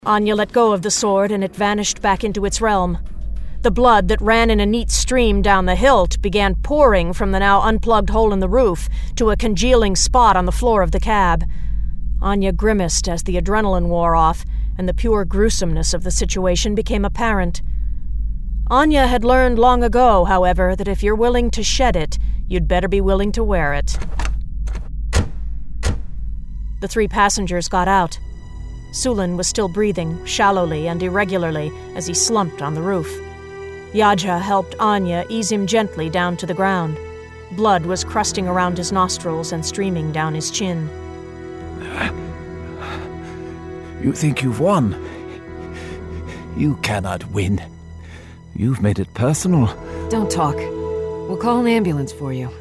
Anya let go of the sword and it vanished back into its realm. The blood that ran in a neat stream down the hilt began pouring from the now unplugged hole in the roof to a congealing spot on the floor of the cab. Anya grimaced as the adrenaline wore off, and the pure gruesomeness of the situation became apparent. Anya had learned long ago, however, that if you're willing to shed it, you'd better be willing to wear it. The 3 passengers got out. Sulin was still breathing, shallowly and irregularly, as he slumped on the roof. Yaja helped Anya ease him gently down to the ground. Blood was crusting around his nostrils and streaming down his chin. You think you've won? You cannot win. You've made it personal. Don't talk. We'll call an ambulance for you.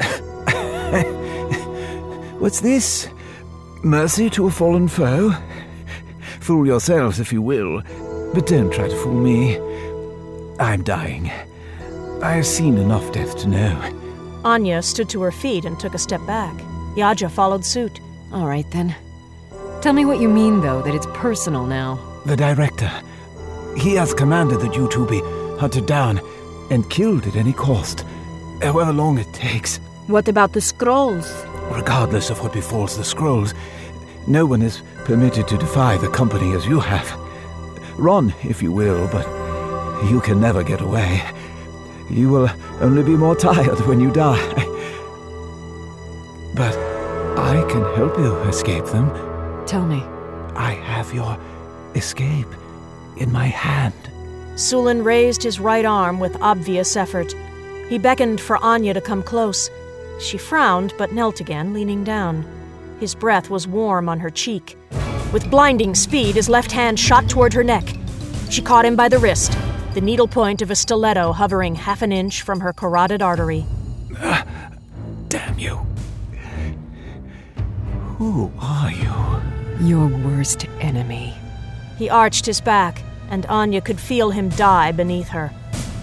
What's this? Mercy to a fallen foe? Fool yourselves if you will, but don't try to fool me. I'm dying. I've seen enough death to know. Anya stood to her feet and took a step back. Yaja followed suit. All right, then. Tell me what you mean, though, that it's personal now. The director. He has commanded that you two be hunted down and killed at any cost, however long it takes. What about the scrolls? Regardless of what befalls the scrolls, no one is permitted to defy the company as you have. Run, if you will, but you can never get away. You will only be more tired when you die. But I can help you escape them. Tell me. I have your escape in my hand. Sulin raised his right arm with obvious effort. He beckoned for Anya to come close. She frowned, but knelt again, leaning down. His breath was warm on her cheek. With blinding speed, his left hand shot toward her neck. She caught him by the wrist, the needle point of a stiletto hovering half an inch from her carotid artery. Damn you. Who are you? Your worst enemy. He arched his back, and Anya could feel him die beneath her.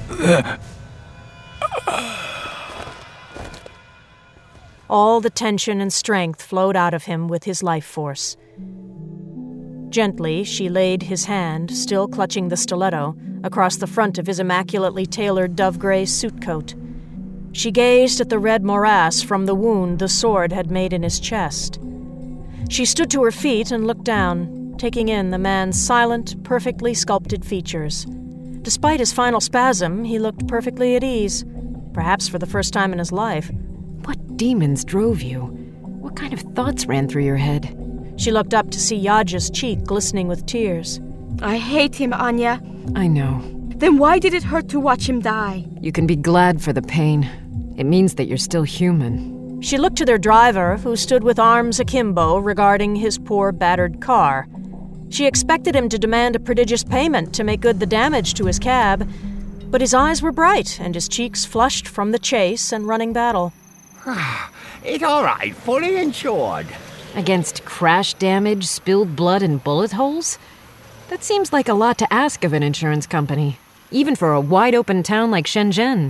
All the tension and strength flowed out of him with his life force. Gently, she laid his hand, still clutching the stiletto, across the front of his immaculately tailored dove-gray suit coat. She gazed at the red morass from the wound the sword had made in his chest. She stood to her feet and looked down, taking in the man's silent, perfectly sculpted features. Despite his final spasm, he looked perfectly at ease, perhaps for the first time in his life. What demons drove you? What kind of thoughts ran through your head? She looked up to see Yaja's cheek glistening with tears. I hate him, Anya. I know. Then why did it hurt to watch him die? You can be glad for the pain. It means that you're still human. She looked to their driver, who stood with arms akimbo regarding his poor, battered car. She expected him to demand a prodigious payment to make good the damage to his cab, but his eyes were bright and his cheeks flushed from the chase and running battle. It's all right, fully insured. Against crash damage, spilled blood, and bullet holes? That seems like a lot to ask of an insurance company, even for a wide-open town like Shenzhen.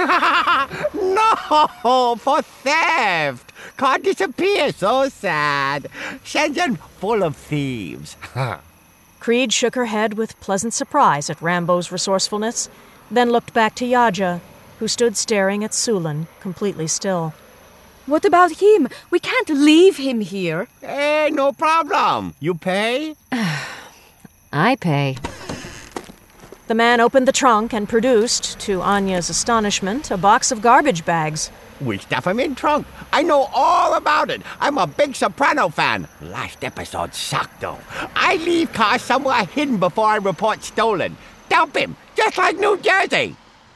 No, for theft. Can't disappear, so sad. Shenzhen full of thieves. Creed shook her head with pleasant surprise at Rambo's resourcefulness, then looked back to Yaja, who stood staring at Sulin, completely still. What about him? We can't leave him here. Hey, no problem. You pay? I pay. The man opened the trunk and produced, to Anya's astonishment, a box of garbage bags. We stuff him in trunk. I know all about it. I'm a big Soprano fan. Last episode sucked, though. I leave cars somewhere hidden before I report stolen. Dump him, just like New Jersey.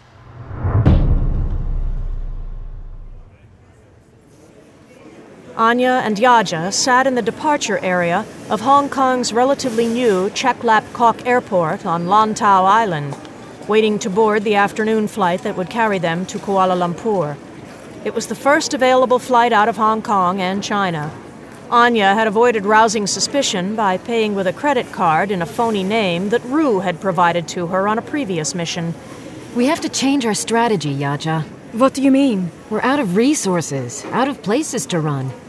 Anya and Yaja sat in the departure area of Hong Kong's relatively new Chek Lap Kok Airport on Lantau Island, waiting to board the afternoon flight that would carry them to Kuala Lumpur. It was the first available flight out of Hong Kong and China. Anya had avoided rousing suspicion by paying with a credit card in a phony name that Rue had provided to her on a previous mission. We have to change our strategy, Yaja. What do you mean? We're out of resources, out of places to run.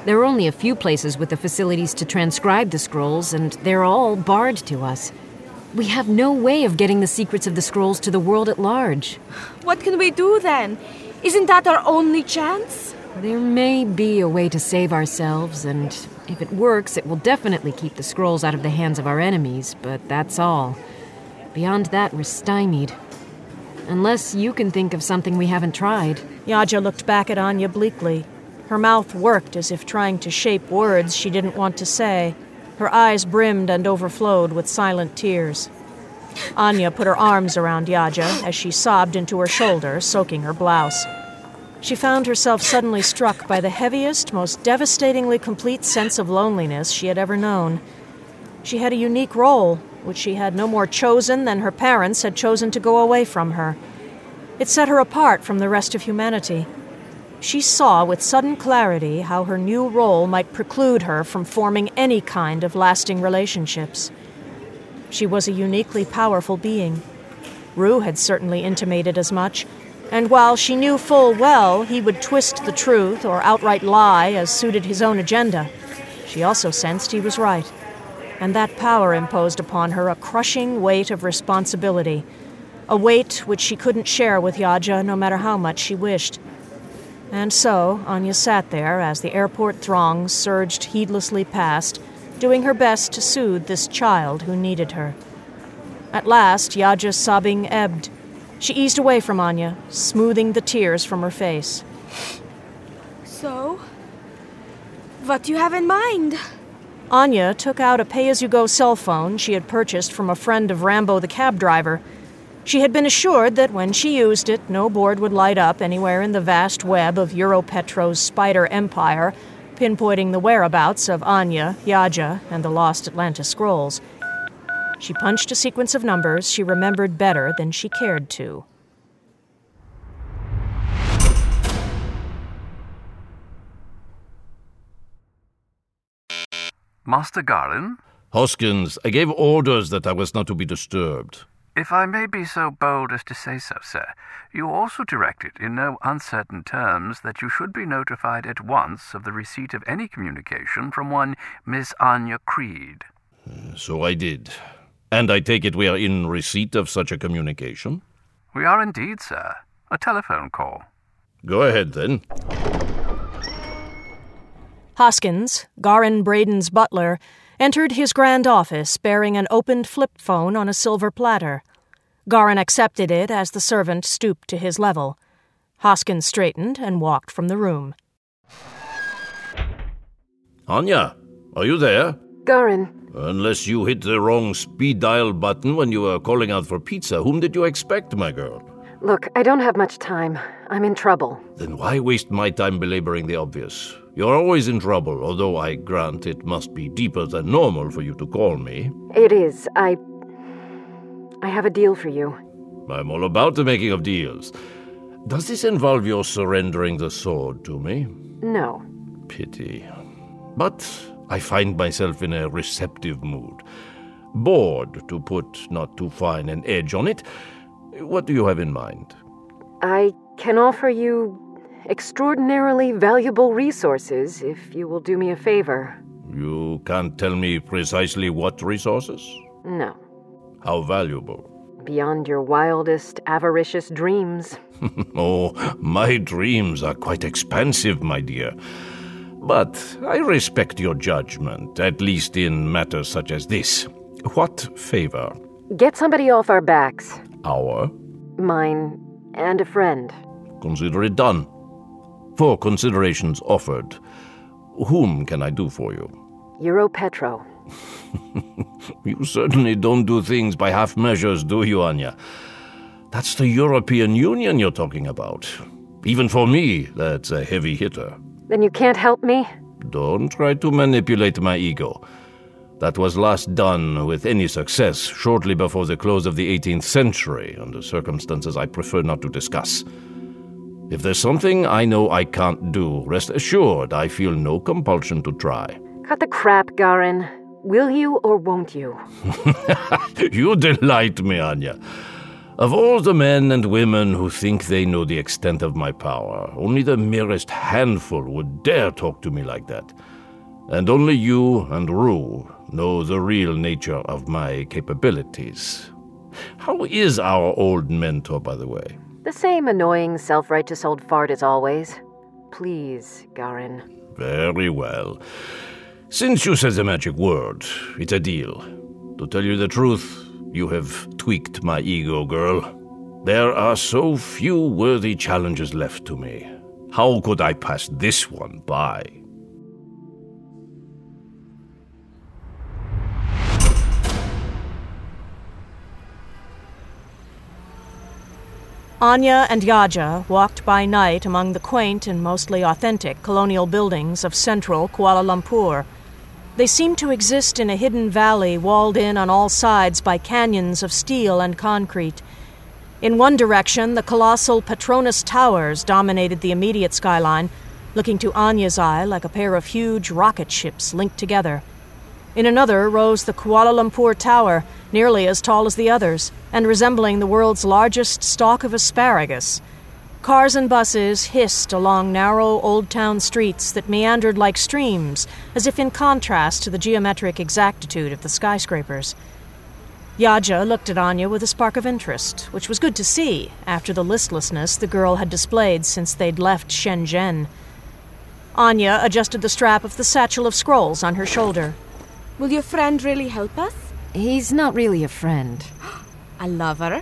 There are only a few places with the facilities to transcribe the scrolls, and they're all barred to us. We have no way of getting the secrets of the scrolls to the world at large. What can we do then? Isn't that our only chance? There may be a way to save ourselves, and if it works, it will definitely keep the scrolls out of the hands of our enemies, but that's all. Beyond that, we're stymied. Unless you can think of something we haven't tried. Yaja looked back at Anya bleakly. Her mouth worked as if trying to shape words she didn't want to say. Her eyes brimmed and overflowed with silent tears. Anya put her arms around Yaja as she sobbed into her shoulder, soaking her blouse. She found herself suddenly struck by the heaviest, most devastatingly complete sense of loneliness she had ever known. She had a unique role, which she had no more chosen than her parents had chosen to go away from her. It set her apart from the rest of humanity. She saw with sudden clarity how her new role might preclude her from forming any kind of lasting relationships. She was a uniquely powerful being. Rue had certainly intimated as much, and while she knew full well he would twist the truth or outright lie as suited his own agenda, she also sensed he was right. And that power imposed upon her a crushing weight of responsibility, a weight which she couldn't share with Yaja no matter how much she wished. And so Anya sat there as the airport throngs surged heedlessly past, doing her best to soothe this child who needed her. At last, Yaja's sobbing ebbed. She eased away from Anya, smoothing the tears from her face. So, what do you have in mind? Anya took out a pay-as-you-go cell phone she had purchased from a friend of Rambo the cab driver. She had been assured that when she used it, no board would light up anywhere in the vast web of Europetro's spider empire, pinpointing the whereabouts of Anya, Yaja, and the lost Atlantis scrolls. She punched a sequence of numbers she remembered better than she cared to. Master Garin? Hoskins, I gave orders that I was not to be disturbed. If I may be so bold as to say so, sir, you also directed in no uncertain terms that you should be notified at once of the receipt of any communication from one Miss Anya Creed. So I did. And I take it we are in receipt of such a communication? We are indeed, sir. A telephone call. Go ahead, then. Hoskins, Garin Braden's butler, entered his grand office bearing an opened flip phone on a silver platter. Garin accepted it as the servant stooped to his level. Hoskins straightened and walked from the room. Anya, are you there? Garin. Unless you hit the wrong speed dial button when you were calling out for pizza, whom did you expect, my girl? Look, I don't have much time. I'm in trouble. Then why waste my time belaboring the obvious? You're always in trouble, although I grant it must be deeper than normal for you to call me. It is. I have a deal for you. I'm all about the making of deals. Does this involve your surrendering the sword to me? No. Pity. But I find myself in a receptive mood. Bored, to put not too fine an edge on it. What do you have in mind? I can offer you extraordinarily valuable resources if you will do me a favor. You can't tell me precisely what resources? No. How valuable? Beyond your wildest, avaricious dreams. Oh, my dreams are quite expansive, my dear. But I respect your judgment, at least in matters such as this. What favor? Get somebody off our backs. Our? Mine and a friend. Consider it done. For considerations offered, whom can I do for you? Europetro. You certainly don't do things by half measures, do you, Anya? That's the European Union you're talking about. Even for me, that's a heavy hitter. Then you can't help me? Don't try to manipulate my ego. That was last done with any success shortly before the close of the 18th century, under circumstances I prefer not to discuss. If there's something I know I can't do, rest assured I feel no compulsion to try. Cut the crap, Garin. Will you or won't you? You delight me, Anya. Of all the men and women who think they know the extent of my power, only the merest handful would dare talk to me like that. And only you and Rue know the real nature of my capabilities. How is our old mentor, by the way? The same annoying, self-righteous old fart as always. Please, Garin. Very well. Since you said the magic word, it's a deal. To tell you the truth, you have tweaked my ego, girl. There are so few worthy challenges left to me. How could I pass this one by? Anya and Yaja walked by night among the quaint and mostly authentic colonial buildings of central Kuala Lumpur. They seemed to exist in a hidden valley walled in on all sides by canyons of steel and concrete. In one direction, the colossal Petronas Towers dominated the immediate skyline, looking to Anya's eye like a pair of huge rocket ships linked together. In another rose the Kuala Lumpur Tower, nearly as tall as the others, and resembling the world's largest stalk of asparagus. Cars and buses hissed along narrow old town streets that meandered like streams, as if in contrast to the geometric exactitude of the skyscrapers. Yaja looked at Anya with a spark of interest, which was good to see after the listlessness the girl had displayed since they'd left Shenzhen. Anya adjusted the strap of the satchel of scrolls on her shoulder. Will your friend really help us? He's not really a friend. A lover?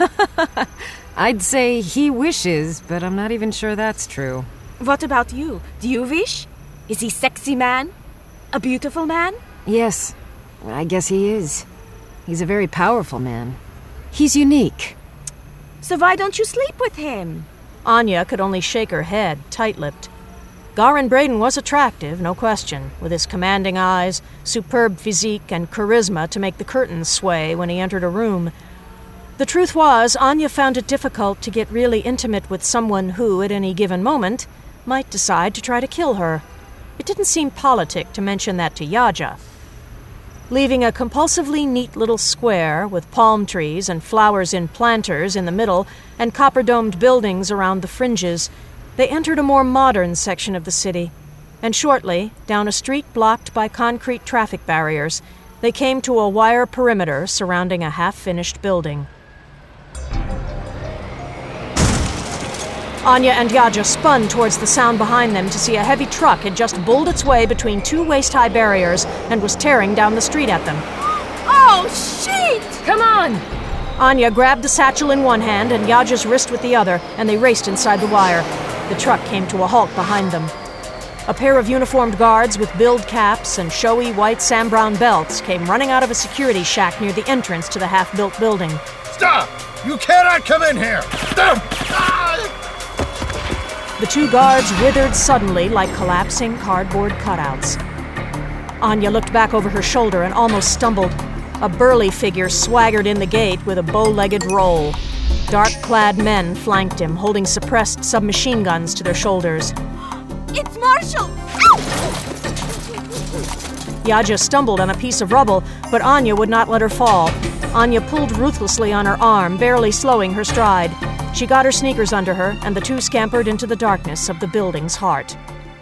I'd say he wishes, but I'm not even sure that's true. What about you? Do you wish? Is he sexy man? A beautiful man? Yes, I guess he is. He's a very powerful man. He's unique. So why don't you sleep with him? Anya could only shake her head, tight-lipped. Garin Braden was attractive, no question, with his commanding eyes, superb physique, and charisma to make the curtains sway when he entered a room. The truth was, Anya found it difficult to get really intimate with someone who, at any given moment, might decide to try to kill her. It didn't seem politic to mention that to Yaja. Leaving a compulsively neat little square with palm trees and flowers in planters in the middle and copper-domed buildings around the fringes, they entered a more modern section of the city, and shortly, down a street blocked by concrete traffic barriers, they came to a wire perimeter surrounding a half-finished building. Anya and Yaja spun towards the sound behind them to see a heavy truck had just bulled its way between two waist-high barriers and was tearing down the street at them. Oh, shit! Come on! Anya grabbed the satchel in one hand and Yaja's wrist with the other, and they raced inside the wire. The truck came to a halt behind them. A pair of uniformed guards with billed caps and showy white Sam-Brown belts came running out of a security shack near the entrance to the half-built building. Stop! You cannot come in here! Stop! The two guards withered suddenly like collapsing cardboard cutouts. Anya looked back over her shoulder and almost stumbled. A burly figure swaggered in the gate with a bow-legged roll. Dark-clad men flanked him, holding suppressed submachine guns to their shoulders. It's Marshall! Yaja stumbled on a piece of rubble, but Anya would not let her fall. Anya pulled ruthlessly on her arm, barely slowing her stride. She got her sneakers under her, and the two scampered into the darkness of the building's heart.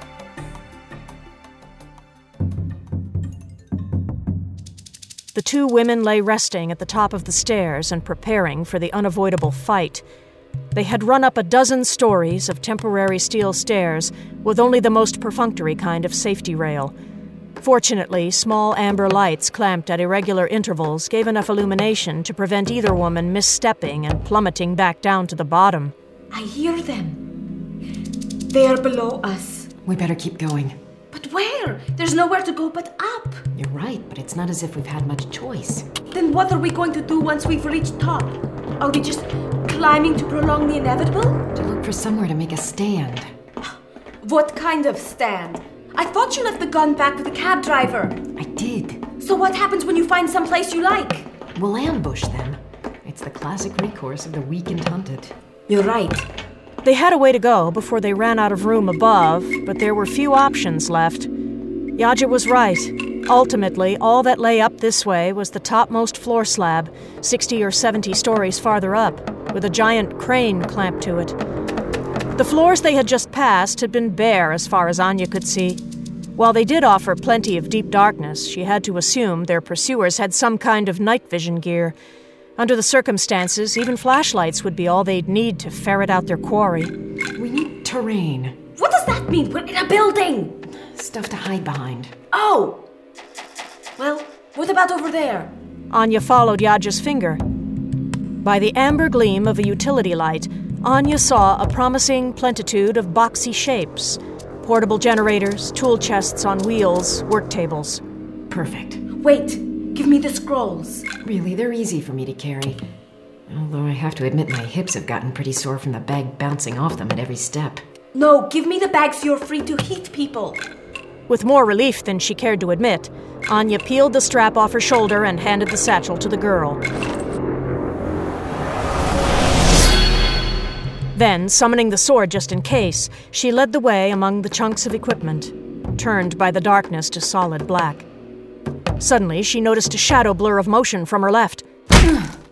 The two women lay resting at the top of the stairs and preparing for the unavoidable fight. They had run up a dozen stories of temporary steel stairs with only the most perfunctory kind of safety rail. Fortunately, small amber lights clamped at irregular intervals gave enough illumination to prevent either woman misstepping and plummeting back down to the bottom. I hear them. They are below us. We better keep going. But where? There's nowhere to go but up. You're right, but it's not as if we've had much choice. Then what are we going to do once we've reached top? Are we just climbing to prolong the inevitable? To look for somewhere to make a stand. What kind of stand? I thought you left the gun back with the cab driver. I did. So what happens when you find some place you like? We'll ambush them. It's the classic recourse of the weak and hunted. You're right. They had a way to go before they ran out of room above, but there were few options left. Yaja was right. Ultimately, all that lay up this way was the topmost floor slab, 60 or 70 stories farther up, with a giant crane clamped to it. The floors they had just passed had been bare as far as Anya could see. While they did offer plenty of deep darkness, she had to assume their pursuers had some kind of night vision gear. Under the circumstances, even flashlights would be all they'd need to ferret out their quarry. We need terrain. What does that mean? We're in a building! Stuff to hide behind. Oh! Well, what about over there? Anya followed Yaja's finger. By the amber gleam of a utility light, Anya saw a promising plentitude of boxy shapes. Portable generators, tool chests on wheels, work tables. Perfect. Wait, give me the scrolls. Really, they're easy for me to carry. Although I have to admit my hips have gotten pretty sore from the bag bouncing off them at every step. No, give me the bags. You're free to hit people. With more relief than she cared to admit, Anya peeled the strap off her shoulder and handed the satchel to the girl. Then, summoning the sword just in case, she led the way among the chunks of equipment, turned by the darkness to solid black. Suddenly, she noticed a shadow blur of motion from her left.